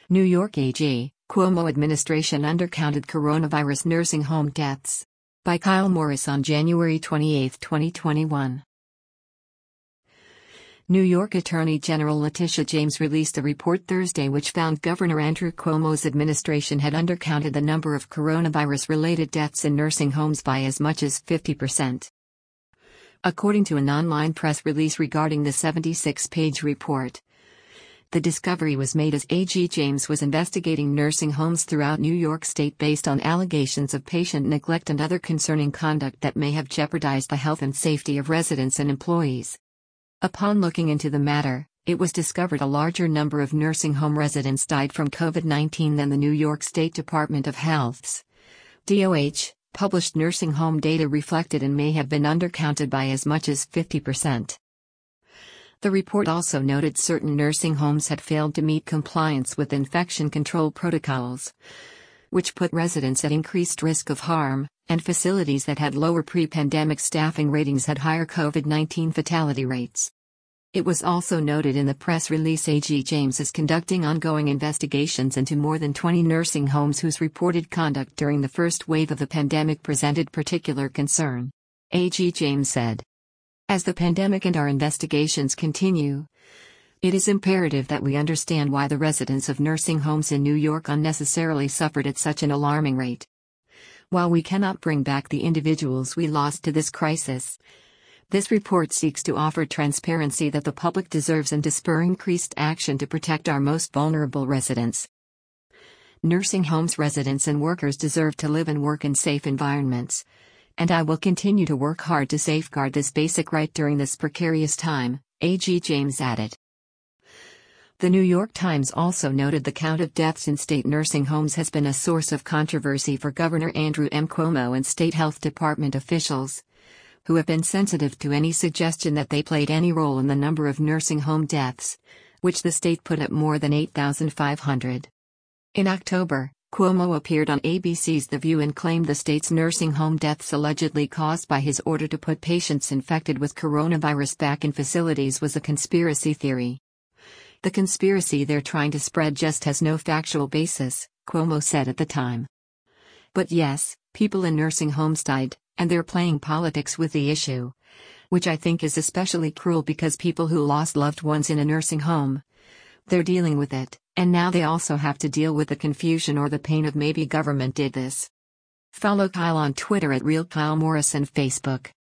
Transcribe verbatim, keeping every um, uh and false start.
New York A G, Cuomo administration undercounted coronavirus nursing home deaths. By Kyle Morris on January twenty-eighth, twenty twenty-one. New York Attorney General Letitia James released a report Thursday which found Governor Andrew Cuomo's administration had undercounted the number of coronavirus-related deaths in nursing homes by as much as fifty percent. According to an online press release regarding the seventy-six page report, the discovery was made as A G James was investigating nursing homes throughout New York State based on allegations of patient neglect and other concerning conduct that may have jeopardized the health and safety of residents and employees. Upon looking into the matter, it was discovered a larger number of nursing home residents died from COVID nineteen than the New York State Department of Health's D O H published nursing home data reflected and may have been undercounted by as much as fifty percent. The report also noted certain nursing homes had failed to meet compliance with infection control protocols, which put residents at increased risk of harm, and facilities that had lower pre-pandemic staffing ratings had higher COVID nineteen fatality rates. It was also noted in the press release A G James is conducting ongoing investigations into more than twenty nursing homes whose reported conduct during the first wave of the pandemic presented particular concern. A G James said, "As the pandemic and our investigations continue, it is imperative that we understand why the residents of nursing homes in New York unnecessarily suffered at such an alarming rate. While we cannot bring back the individuals we lost to this crisis, this report seeks to offer transparency that the public deserves and to spur increased action to protect our most vulnerable residents. Nursing homes residents and workers deserve to live and work in safe environments, and I will continue to work hard to safeguard this basic right during this precarious time," A G James added. The New York Times also noted the count of deaths in state nursing homes has been a source of controversy for Governor Andrew M. Cuomo and state health department officials, who have been sensitive to any suggestion that they played any role in the number of nursing home deaths, which the state put at more than eight thousand five hundred. In October, Cuomo appeared on A B C's The View and claimed the state's nursing home deaths allegedly caused by his order to put patients infected with coronavirus back in facilities was a conspiracy theory. "The conspiracy they're trying to spread just has no factual basis," Cuomo said at the time. "But yes, people in nursing homes died, and they're playing politics with the issue, which I think is especially cruel because people who lost loved ones in a nursing home, they're dealing with it, and now they also have to deal with the confusion or the pain of maybe government did this." Follow Kyle on Twitter at Real Kyle Morris and Facebook.